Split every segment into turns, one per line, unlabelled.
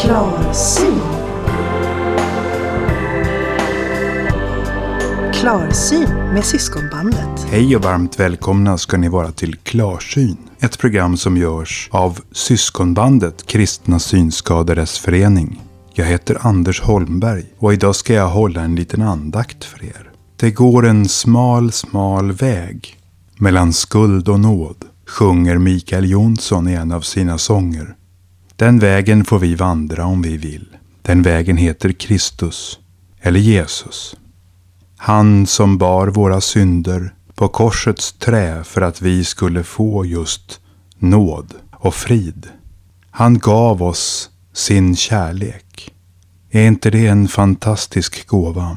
Klarsyn. Klarsyn med Syskonbandet.
Hej och varmt välkomna ska ni vara till Klarsyn. Ett program som görs av Syskonbandet, Kristna Synskadades Förening. Jag heter Anders Holmberg och idag ska jag hålla en liten andakt för er. Det går en smal väg mellan skuld och nåd, sjunger Mikael Jonsson i en av sina sånger. Den vägen får vi vandra om vi vill. Den vägen heter Kristus, eller Jesus. Han som bar våra synder på korsets trä för att vi skulle få just nåd och frid. Han gav oss sin kärlek. Är inte det en fantastisk gåva?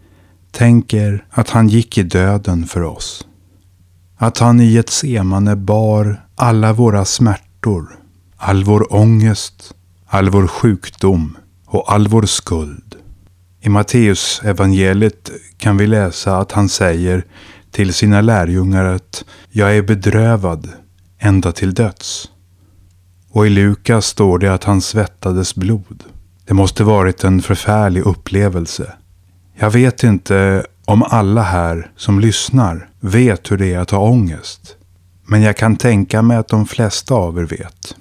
Tänk er att han gick i döden för oss. Att han i ett semane bar alla våra smärtor, all vår ångest, all vår sjukdom och all vår skuld. I Matteus evangeliet kan vi läsa att han säger till sina lärjungar att jag är bedrövad ända till döds. Och i Lukas står det att han svettades blod. Det måste varit en förfärlig upplevelse. Jag vet inte om alla här som lyssnar vet hur det är att ha ångest. Men jag kan tänka mig att de flesta av er vet.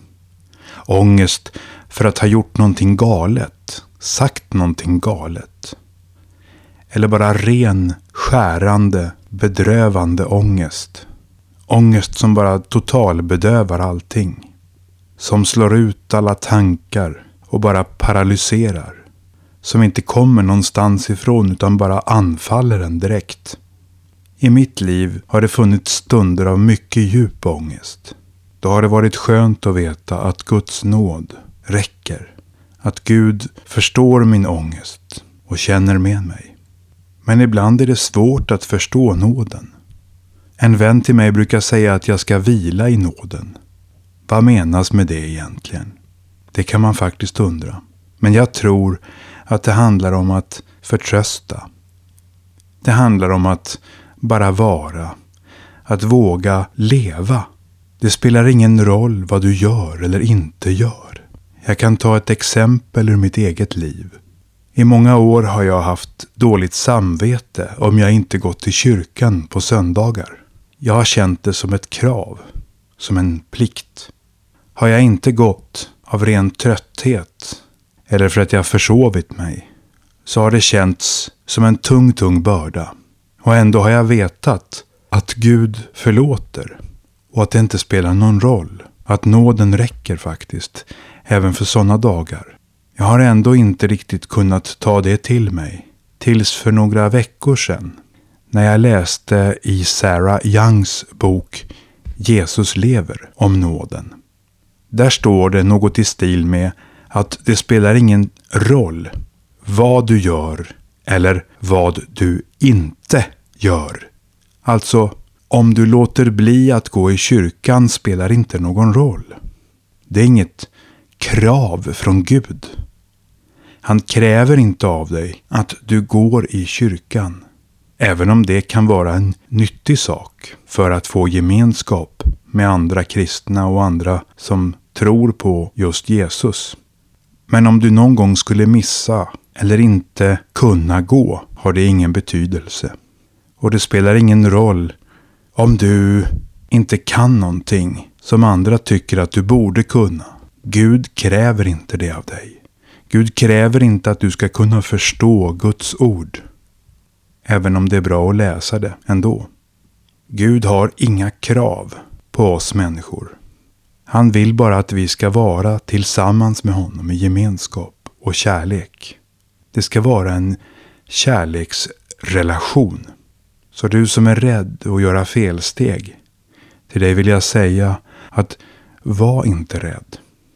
Ångest för att ha gjort någonting galet, sagt någonting galet. Eller bara ren, skärande, bedrövande ångest. Ångest som bara totalbedövar allting. Som slår ut alla tankar och bara paralyserar. Som inte kommer någonstans ifrån utan bara anfaller en direkt. I mitt liv har det funnits stunder av mycket djup ångest. Då har det varit skönt att veta att Guds nåd räcker. Att Gud förstår min ångest och känner med mig. Men ibland är det svårt att förstå nåden. En vän till mig brukar säga att jag ska vila i nåden. Vad menas med det egentligen? Det kan man faktiskt undra. Men jag tror att det handlar om att förtrösta. Det handlar om att bara vara. Att våga leva. Det spelar ingen roll vad du gör eller inte gör. Jag kan ta ett exempel ur mitt eget liv. I många år har jag haft dåligt samvete om jag inte gått till kyrkan på söndagar. Jag har känt det som ett krav, som en plikt. Har jag inte gått av ren trötthet eller för att jag försovit mig, så har det känts som en tung börda. Och ändå har jag vetat att Gud förlåter och att det inte spelar någon roll. Att nåden räcker faktiskt, även för sådana dagar. Jag har ändå inte riktigt kunnat ta det till mig. Tills för några veckor sedan, när jag läste i Sarah Youngs bok Jesus lever om nåden. Där står det något i stil med att det spelar ingen roll vad du gör eller vad du inte gör. Alltså, om du låter bli att gå i kyrkan spelar inte någon roll. Det är inget krav från Gud. Han kräver inte av dig att du går i kyrkan. Även om det kan vara en nyttig sak för att få gemenskap med andra kristna och andra som tror på just Jesus. Men om du någon gång skulle missa eller inte kunna gå har det ingen betydelse. Och det spelar ingen roll om du inte kan någonting som andra tycker att du borde kunna. Gud kräver inte det av dig. Gud kräver inte att du ska kunna förstå Guds ord. Även om det är bra att läsa det ändå. Gud har inga krav på oss människor. Han vill bara att vi ska vara tillsammans med honom i gemenskap och kärlek. Det ska vara en kärleksrelation. Så du som är rädd att göra felsteg, till dig vill jag säga att var inte rädd.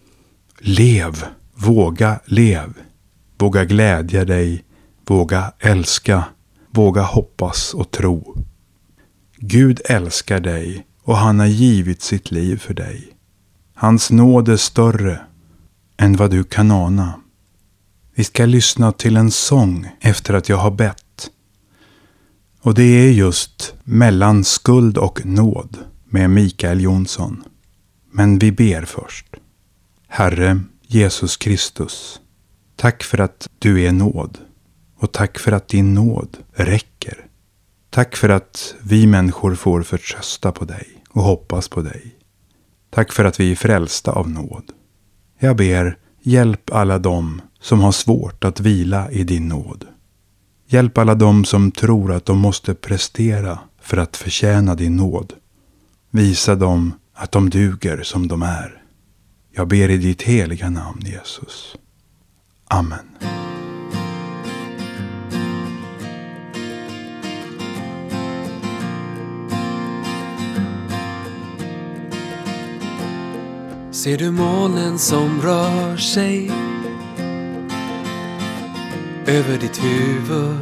Lev, våga lev. Våga glädja dig, våga älska, våga hoppas och tro. Gud älskar dig och han har givit sitt liv för dig. Hans nåd är större än vad du kan ana. Vi ska lyssna till en sång efter att jag har bett. Och det är just Mellan skuld och nåd med Mikael Jonsson. Men vi ber först. Herre, Jesus Kristus, tack för att du är nåd. Och tack för att din nåd räcker. Tack för att vi människor får förtrösta på dig och hoppas på dig. Tack för att vi är frälsta av nåd. Jag ber, hjälp alla dem som har svårt att vila i din nåd. Hjälp alla dem som tror att de måste prestera för att förtjäna din nåd. Visa dem att de duger som de är. Jag ber i ditt heliga namn, Jesus. Amen.
Ser du molnen som rör sig över ditt huvud?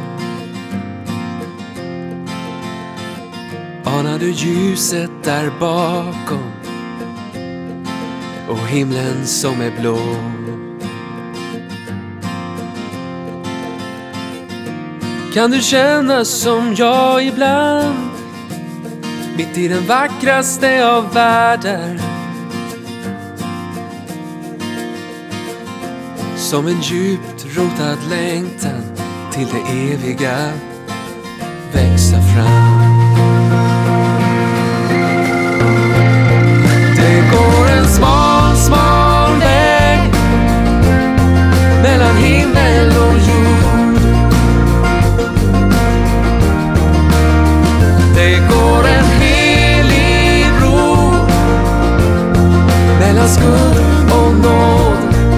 Anar du ljuset där bakom och himlen som är blå? Kan du känna som jag ibland, mitt i den vackraste av världar, som en djupt rotad längtan till det eviga växa fram? Det går en smal, smal väg mellan himmel och jord. Det går en helig bro mellan skuld och nåd.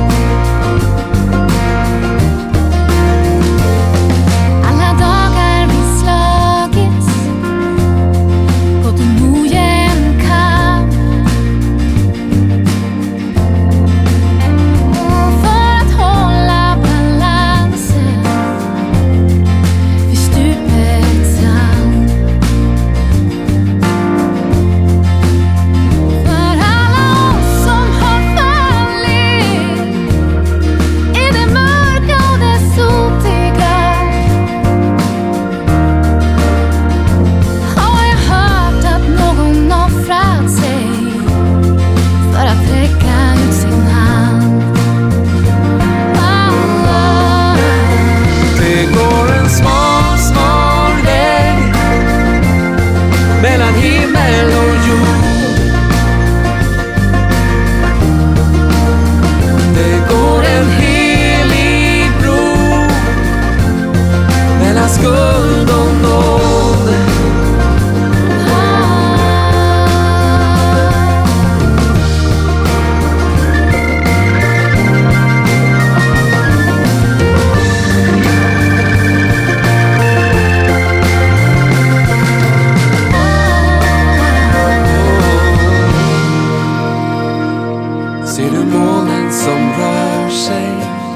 Ser du molnen som rör sig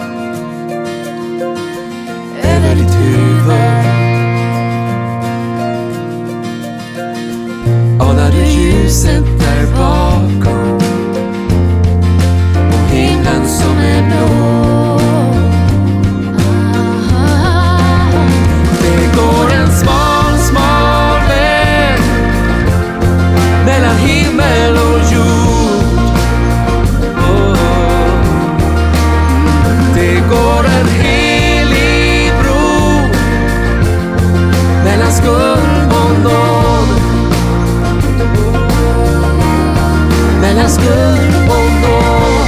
över ditt huvud? Anar du ljuset där bakom och himlen som är blå? Det går en smal, smal väg mellan himmel och jord. Det går en helig bro mellan skuld och nåd. Mellan skuld och nåd.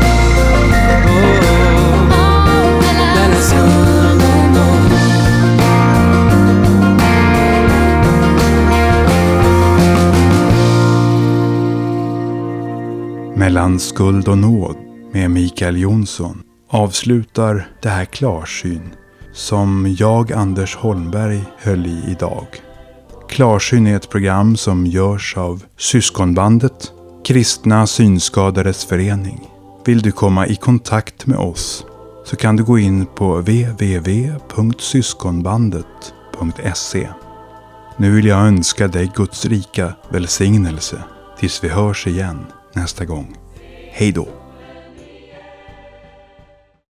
Mellan skuld och nåd.
Mellan skuld och nåd med Mikael Jonsson avslutar det här klarsyn som jag, Anders Holmberg, höll i idag. Klarsyn är ett program som görs av Syskonbandet, Kristna Synskadades Förening. Vill du komma i kontakt med oss så kan du gå in på www.syskonbandet.se. Nu vill jag önska dig Guds rika välsignelse tills vi hörs igen nästa gång. Hej då!